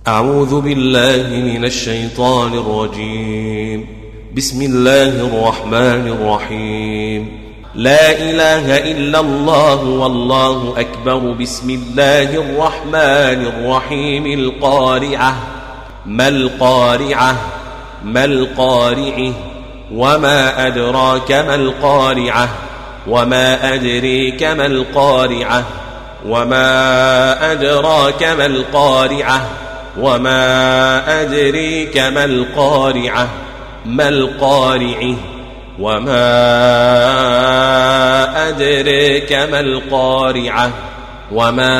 أعوذ بالله من الشيطان الرجيم. بسم الله الرحمن الرحيم. لا إله إلا الله والله أكبر. بسم الله الرحمن الرحيم. القارعة. ما القارعة؟ ما القارعة؟ وما أدراك ما القارعة؟ وما أدريك ما القارعة؟ وما أدراك ما القارعة؟ وما أدريك ما القارعة؟ ما القارعة؟ وما أدريك ما القارعة؟ وما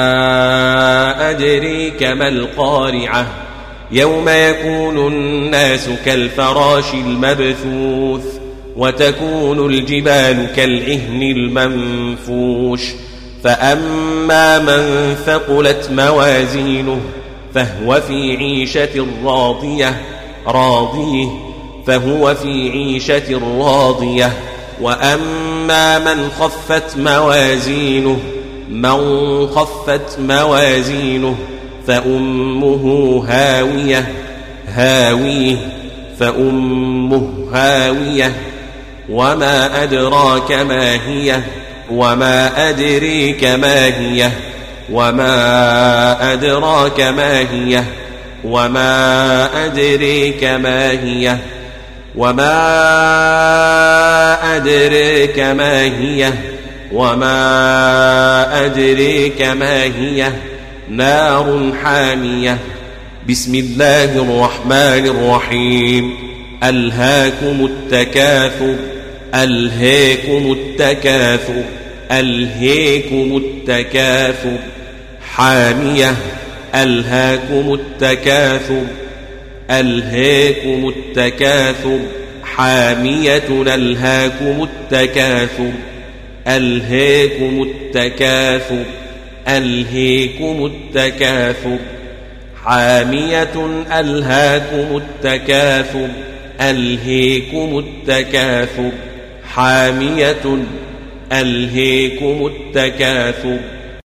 أدريك ما القارعة؟ يوم يكون الناس كالفراش المبثوث وتكون الجبال كالعهن المنفوش. فأما من ثقلت موازينه فهو في عيشة راضية. فهو في عيشة راضية. وأما من خفت موازينه فأمه هاوية. وما أدراك ما هي؟ وما أدريك ما هي؟ وما أدراك ما هي؟ وما أدريك ما هي؟ وما أدريك ما هي؟ وما أدريك ما هي؟ نار حامية. بسم الله الرحمن الرحيم. ألهاكم التكاثر. ألهاكم التكاثر. ألهاكم التكاثر. حامية. ألهاكم التكاثر. ألهاكم التكاثر. حامية. ألهاكم التكاثر. ألهاكم التكاثر. ألهاكم التكاثر. حامية. ألهاكم التكاثر. ألهاكم التكاثر. حامية. ألهاكم التكاثر.